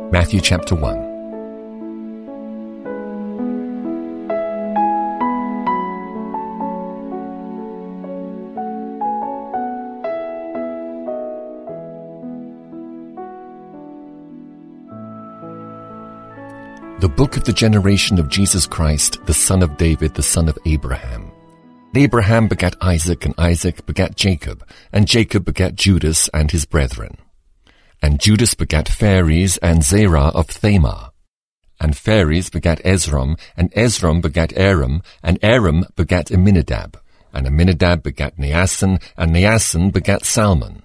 Matthew chapter 1. The book of the generation of Jesus Christ, the son of David, the son of Abraham. Abraham begat Isaac, and Isaac begat Jacob, and Jacob begat Judas and his brethren. And Judas begat Phares and Zerah of Thamar. And Phares begat Ezrom, and Ezrom begat Aram, and Aram begat Amminadab. And Amminadab begat Naasson, and Naasson begat Salmon.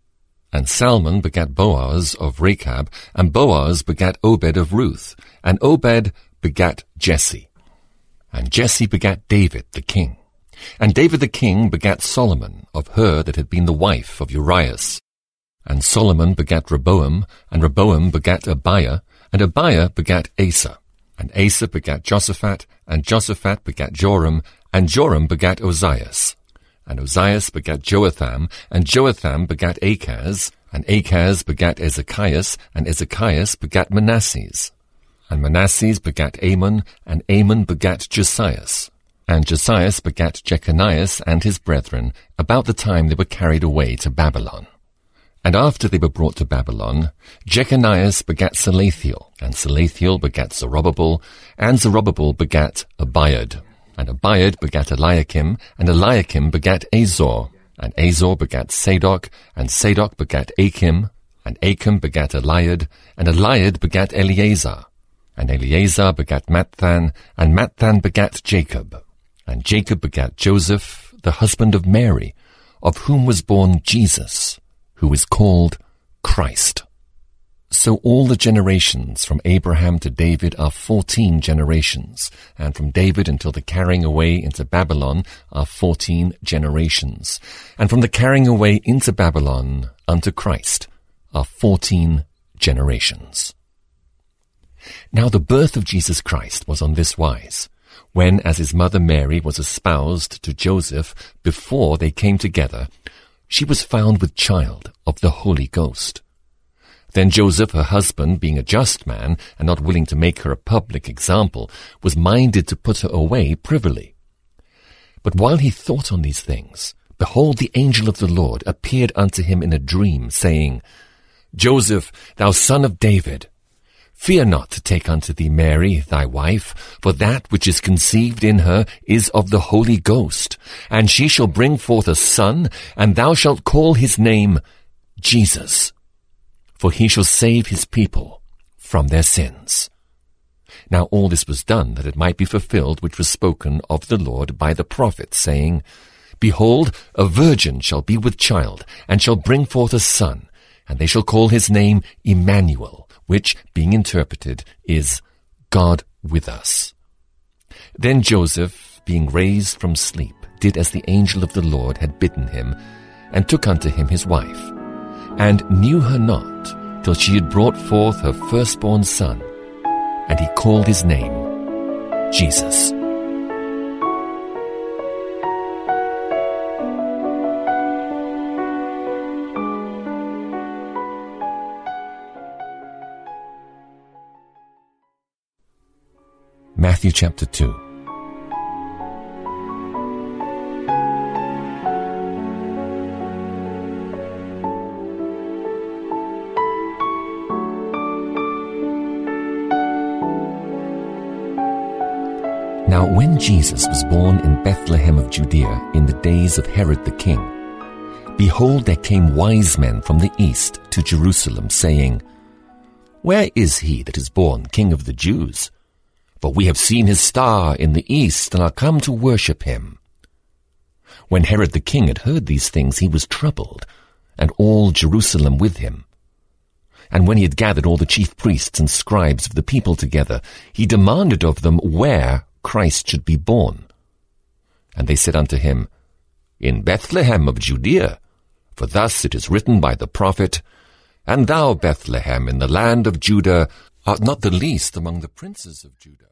And Salmon begat Boaz of Rechab, and Boaz begat Obed of Ruth, and Obed begat Jesse. And Jesse begat David the king. And David the king begat Solomon of her that had been the wife of Urias. And Solomon begat Rehoboam, and Rehoboam begat Abiah, and Abiah begat Asa. And Asa begat Josaphat, and Josaphat begat Joram, and Joram begat Ozias. And Ozias begat Joatham, and Joatham begat Achaz, and Achaz begat Ezekias, and Ezekias begat Manasses. And Manasses begat Amon, and Amon begat Josias. And Josias begat Jeconias and his brethren, about the time they were carried away to Babylon. And after they were brought to Babylon, Jeconias begat Salathiel, and Salathiel begat Zerubbabel, and Zerubbabel begat Abiad. And Abiad begat Eliakim, and Eliakim begat Azor, and Azor begat Sadoc, and Sadoc begat Achim, and Achim begat Eliad, and Eliad begat Eleazar, and Eleazar begat Matthan, and Matthan begat Jacob, and Jacob begat Joseph, the husband of Mary, of whom was born Jesus, who is called Christ. So all the generations from Abraham to David are 14 generations, and from David until the carrying away into Babylon are 14 generations, and from the carrying away into Babylon unto Christ are 14 generations. Now the birth of Jesus Christ was on this wise, when as his mother Mary was espoused to Joseph before they came together, she was found with child of the Holy Ghost. Then Joseph, her husband, being a just man, and not willing to make her a public example, was minded to put her away privily. But while he thought on these things, behold, the angel of the Lord appeared unto him in a dream, saying, Joseph, thou son of David, fear not to take unto thee Mary, thy wife, for that which is conceived in her is of the Holy Ghost, and she shall bring forth a son, and thou shalt call his name Jesus. For he shall save his people from their sins. Now all this was done, that it might be fulfilled which was spoken of the Lord by the prophet, saying, Behold, a virgin shall be with child, and shall bring forth a son, and they shall call his name Emmanuel, which, being interpreted, is God with us. Then Joseph, being raised from sleep, did as the angel of the Lord had bidden him, and took unto him his wife, and knew her not till she had brought forth her firstborn son, and he called his name Jesus. Matthew chapter 2. Now when Jesus was born in Bethlehem of Judea in the days of Herod the king, behold, there came wise men from the east to Jerusalem, saying, Where is he that is born King of the Jews? For we have seen his star in the east, and are come to worship him. When Herod the king had heard these things, he was troubled, and all Jerusalem with him. And when he had gathered all the chief priests and scribes of the people together, he demanded of them where Christ should be born. And they said unto him, In Bethlehem of Judea, for thus it is written by the prophet, And thou, Bethlehem, in the land of Judah, art not the least among the princes of Judah.